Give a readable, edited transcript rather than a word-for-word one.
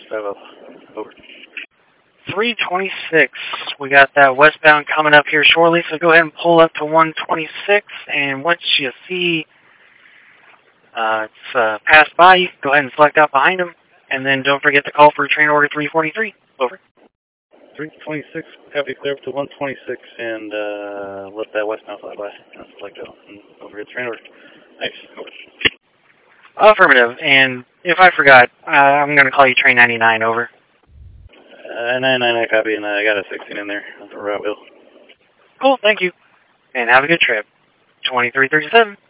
5 over. 326. We got that westbound coming up here shortly, so go ahead and pull up to 126, and once you see it's passed by, you go ahead and select out behind him, and then don't forget to call for train order 343. Over. 326, copy, clear up to 126, and let that westbound fly by. Select out, and don't forget train order. Thanks. Over. Affirmative, and if I forgot, I'm going to call you train 99, over. 99, copy, and I got a 16 in there for Route Bill. Cool, thank you, and have a good trip. 2337.